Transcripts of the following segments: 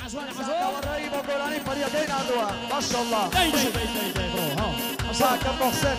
والرهيب وقولاني فريقين أردوها ما شاء الله ساكن محسن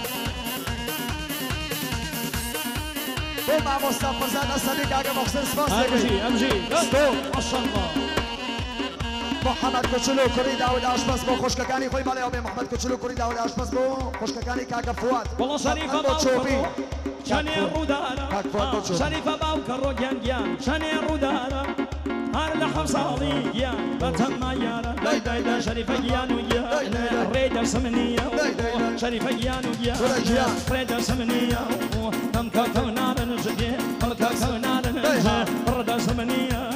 ومع مصطفى زاد الصديق عقب محسن سباسي امجي ما شاء الله محمد کوچولو کوری داود آشپز بو خوشکانی خوی مالی آبی محمد کوچولو کوری داود آشپز بو خوشکانی کاک فواد والله شريفة باوكرو شاني الرودارة شريفة باوكرو جان جان شاني الرودارة هار لحم صادي جان بتم ميارة لا شريفة جان وجان ريدا سمنية شريفة جان وجان ريدا سمنية هم كاكونا نجدي هم كاكونا نجدي ريدا سمنية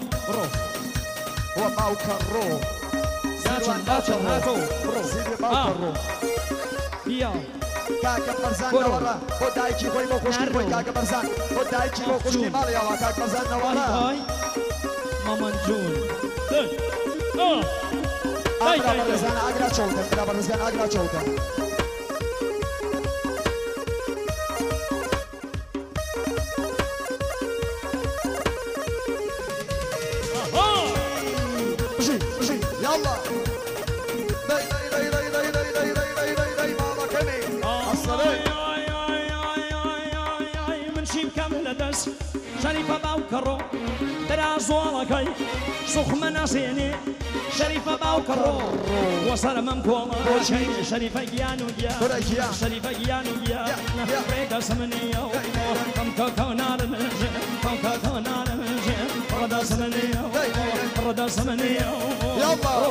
هو باوكرو زيدي باوكرو يا كاكا برزان نورا بدايكي خوي بو خوشكي خوي كاكا برزان بدايكي بو خوشكي مالي يا كاكا برزان نورا مامان جون اقرا برزان اقرا چولتا اقرا برزان اقرا چولتا بجي يلا شريفة باوكرو برازوالكي سخمة ناسيني شريفة باوكرو وصل ممكومة شريفة جيانو جيان شريفة جيانو جيان ريدا سمنية كم كوكونا رمجي كم كوكونا رمجي ردا سمنية ردا سمنية يلا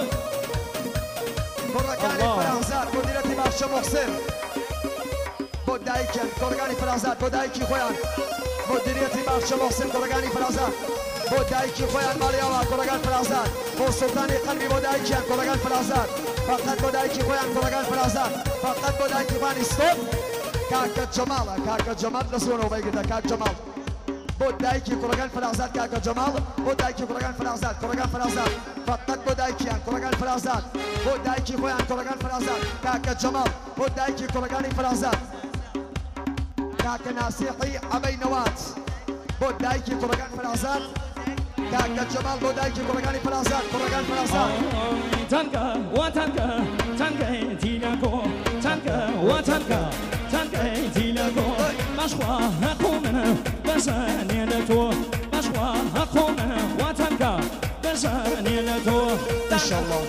كوركاني فرنسا مديرتي باشا محسن بودايكن كوركاني فرنسا بودايكي خويان مديريتي باشا محسن كورغاني فرازات بودايكي خويان مالياوا كورغان فرازات بو سلطاني قلبي بودايكي كورغان فرازات فقط بودايكي خويان كورغان فرازات فقط بودايكي خويان ستوب كاكا جمال نسونه بيجي كاكا جمال بودايكي كورغان فرازات كاكا جمال بودايكي كورغان فرازات فقط بودايكي كورغان فرازات بودايكي خويان كورغان فرازات كاكا جمال بودايكي كورغاني فرازات كاكا ناسيحي أبي نوات بودايكي كورغان فرازات كاكا جمال بودايكي كورغاني فرازات كورغان فرازات تانكا وتانكا تانكا تيلاكو تانكا وتانكا تانكا تيلاكو مشوا هقومنا بزاني لتو مشوا هقومنا وتانكا بزاني لتو إن شاء الله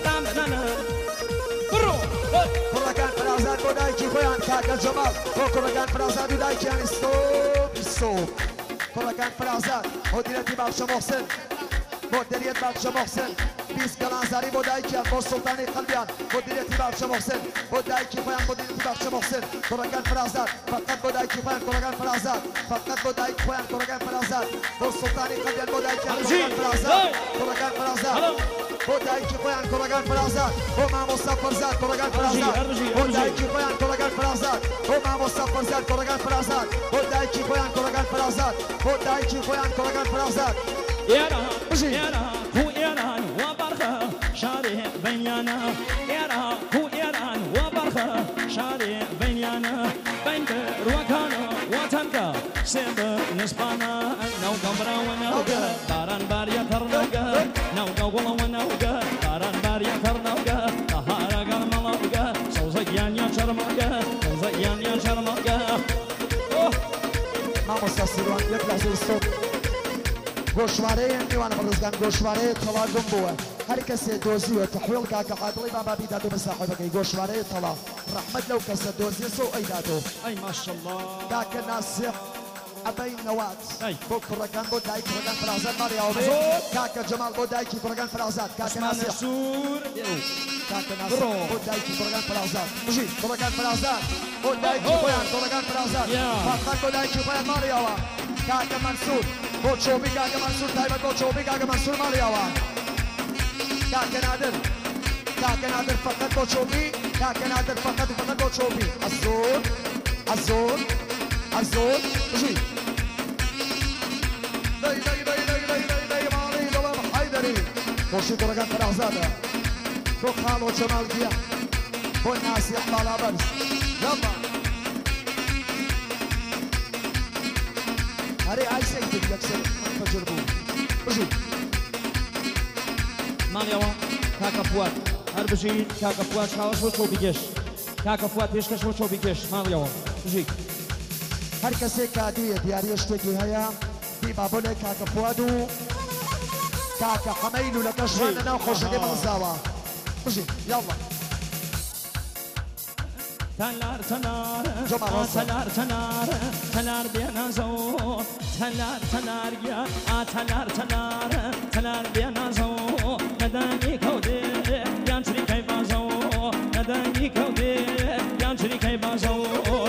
كورغان فرازات بودايكي خويان كاكا جمال كورغان فرازات بودايكي يعني ستوب كورغان فرازات مديريتي باشا محسن مديريت باشا محسن بيس كلانزاري بودايكي بو سلطاني قلبيان مديريتي باشا محسن بودايكي خويان مديريتي باشا محسن كورغان فرازات فقط بودايكي خويان كورغان فرازات فقط بودايكي خويان كورغان فرازات بو سلطاني قلبيان بودايكي كورغان فرازات كورغان فرازات بودايكي خويان كورغان فرازات ومع مصطفى زاد كورغان فرازات بودايكي خويان كورغان فرازات ومع مصطفى زاد كورغان فرازات بودايكي خويان كورغان فرازات بودايكي خويان كورغان فرازات يانا هو إيران وبرخة شارع بيننا يانا هو إيران وبرخة شارع بيننا بين روكانا وتنكا سيب نسبانا نوكا براونا داران باريا كرنوكا نوكا ولا ونوكا داران باريا كرنوكا طهارا قرملوكا سوزيان يا شرموكا سوزيان يا شرموكا ما مستسيرون يطلع زي الصوت گوشواره میوان برزگان گوشواره طلا گنبوه هر کسی دوزی و تحویل کاک حاضری بابا بیدادو بصاحبه گوشواره طلا رحمت لو کسی دوزی سو ایدادو أي ما شاء الله كاك ناسخ أبي نوات بكرة كان بودايك كورغان فرازات ماريا أوبي كاك جمال بودايكي كورغان فرازات كاك ناسخ كاك ناسخ بودايكي كورغان فرازات مجي كورغان فرازات بودايكي خويان كورغان فرازات فقط بودايكي خويان ماريا كاك منصور بوتشوبي كاك منصور تايبت بوتشوبي كاك منصور ماريا كاك نادر فقط بوتشوبي كاك نادر فقط بوتشوبي الزور مجي لي مالي ضلال حيدري مرشد كورغان فرازات بو خالو جمال جيا بو الناس يحمى الابرز يلا هري عايز يكتب يكسر ما تجربوه مجي ماڵیەوە کاکە فواد هەر بژیت کاکە فواد چاوەش بۆ چۆپی گەشت کاکە فواد پێشکەش بۆ چۆپی گەشت ماڵیەوە بژیت هەر کەسێک کادیە دیارە شتێکی هەیە دیما بۆ لێ کاکە فواد و کاکە حەمەین و لە کەشڕان لەناو خۆشەکەی مەڵزاوە بژیت یاڵڵا تلار تلار تلار تلار بينا زو تلار يا تلار بينا زو نداني كودي يانشري كي بازو نداني كودي يانشري كي بازو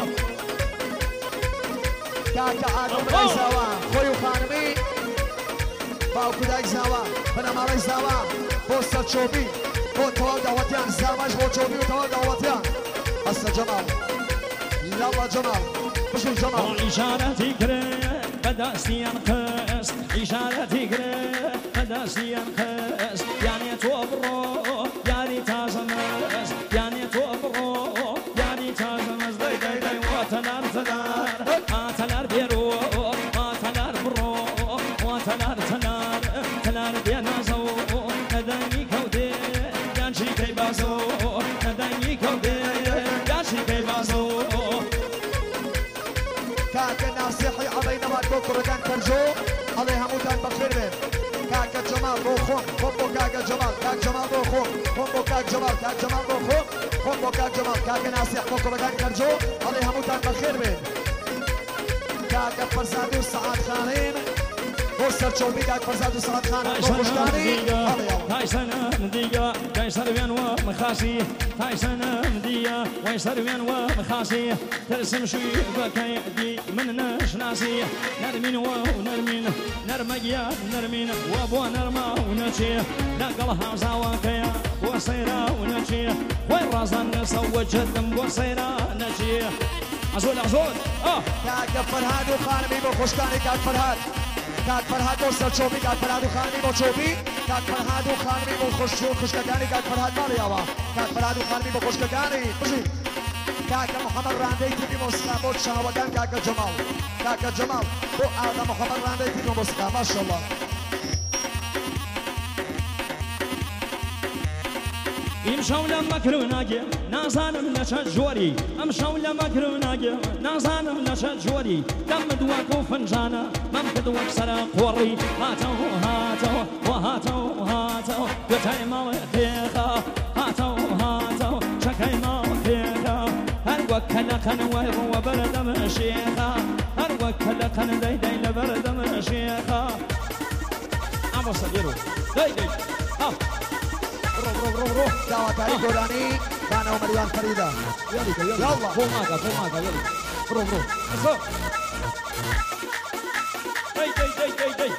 كاكا عادو براي زاوا خويو خانمي باوكو دايك زاوا بنامالي زاوا بوستر چوبي بو توال داوتيان زاواش بو چوبي و توال داوتيان هسه جمال يلا جمال بشو جمال إشارتي كره بدأستي ينقص إشارتي كره بدأستي ينقص يعني توبرو يعني تازمز يعني توبرو يعني تازمز داي داي داي واتنار تنار تنار بيرو تنار برو وتنار تنار تنار بينازو نداني كودي يانشي كي بازو نداني كودي كاكا ناصحي علينا ما تبكر كان كرجو عليها موتان بخير بين كاكا جمال بو خون بو كاكا جمال كاك جمال بو خون بو كاك جمال كاك جمال بو خون بو كاك جمال كاكا ناصح بكر كان كرجو عليها موتان بخير بين كاكا فرزادي وسعاد خانين بوستر چوبی کاک فرزاد و سعاد خان خوشداری تایسن دیگه تایسر وین و مخاسی تایسن دیگه وایسر وین و مخاسی ترسم شوی بکی دی من نشناسی نرمین و نرمین نرمگیا نرمین و بو نرما و نچی نقلها زاوکیا و سیرا و نچی وی رازن سو جدم و سیرا نچی ازول کاک فرهاد و خانمی با خوشداری کاک فرهاد كاك فرهاد بوستر چوبی كاك فرهاد و خانمی با چوبی كاك فرهاد و خانمی با خوشگانی كاك فرهاد مالی آوا كاك فرهاد و خانمی با خوشگانی بجی كاك محمد رانده تیمی موسیقى بود شنوگان كاك جمال كاك جمال بو آقا محمد رانده تیمی موسیقى ماشاءالله امشاو لما كروناجي نازانم نشا جوري امشاو لما كروناجي نازانم نشا جوري دم دواكو فنجانا ممكد وكسر قوري هاتو هاتو وهاتو هاتو قتاي مالكيخا هاتو هاتو شكاي مالكيخا هل وكلا كان ويرو وبرد مشيخا هل وكلا كان داي داي لبرد مشيخا عمو صديرو داي داي روح دعوة جولاني كان ومريان فريدة يلا فوماكا يلا روح داي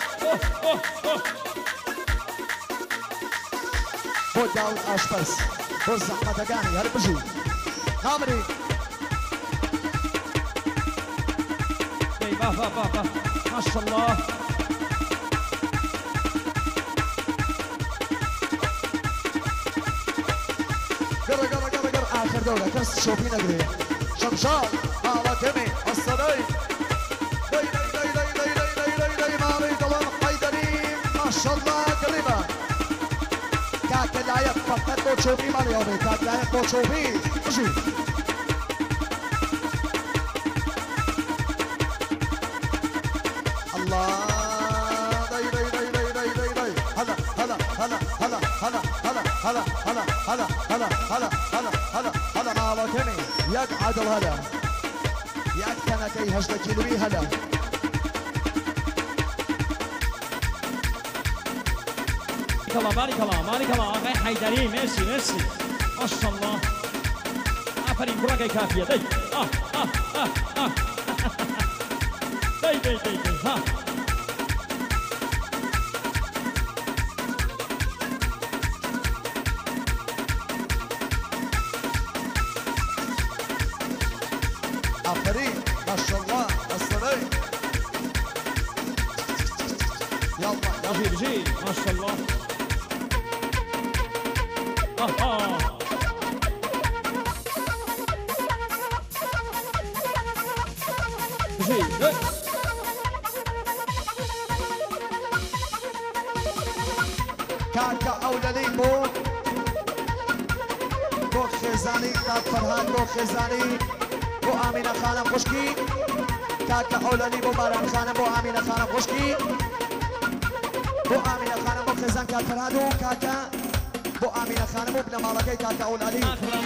بود داود آشپز بود زحمت گانی هر بجو نامری با ما شاء الله قرر آخر دولة كاس شوفي نقري شمشال عواكمي الصدي داي ماري طلال حيدري ما شاء الله قريبا كاك لايق فقط بو شوفي مالي يومي كاك لايق بو شوفي بجي الله داي هلا مالكني يقعد الهلا يقتنى كي هجدك يلوي هلا بارك الله أخي حيدري ميرسي ما شاء الله أفرين براقي كافية داي داي ها عفري ما شاء الله الصلاة يلا بجي ما شاء الله بجي کاکە ئەولەلی بۆ خێزانی کاک فەرهاد بۆ خێزانی بۆ ئامینە خانم خوشکی کاکە ئەولەلی بۆ باران خانم بۆ ئامینە خانم خوشکی بۆ ئامینە خانم بۆ خێزان کاک فەرهاد و کاکە بۆ ئامینە خانم و بنەماڵەکەی کاکە ئەولەلی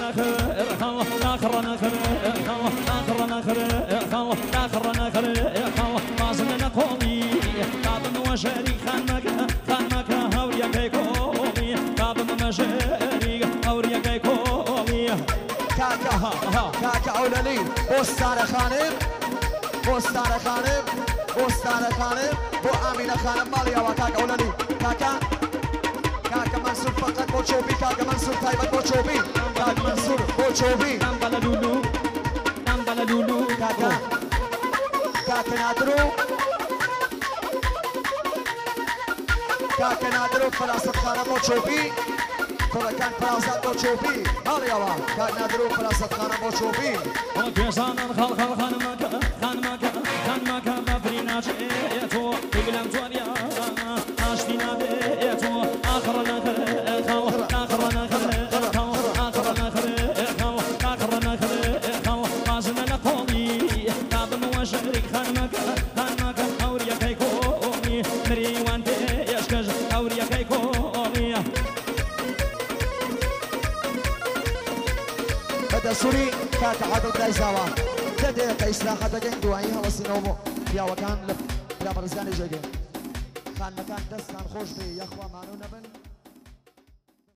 شريك خانمك هوريا كيكومي كابن مشاريك هوريا كيكومي كاكا أولالي بوستان خانم بو أمينة خانم ماليا وكاكا أولالي كاكا منصور فقط بوشوبي كاكا منصور تايبت بوشوبي كاكا منصور بوشوبي نمبلا لولو كاكا نادرو كاكا نادرو فراسة خانم بوشوبي كان فراسة بوشوبي ماليا كاكا نادرو فراسة خانم بوشوبي وكيسان خانمك بفرينا شئتو تقلم جواريا عاشتنا بيتو آخرنا قاسنا نقومي كابن وشريك خانمك هوريا كيكومي مريوان تيشكج هوريا كيكومي بدا سوري كاكا عدد دايزاوا تدقيق إصلاحة دقين دوائي هوا سنومو يا وكان لا برزاني جاقين خان مكان دستان خوش بي يا اخوة مانو نبن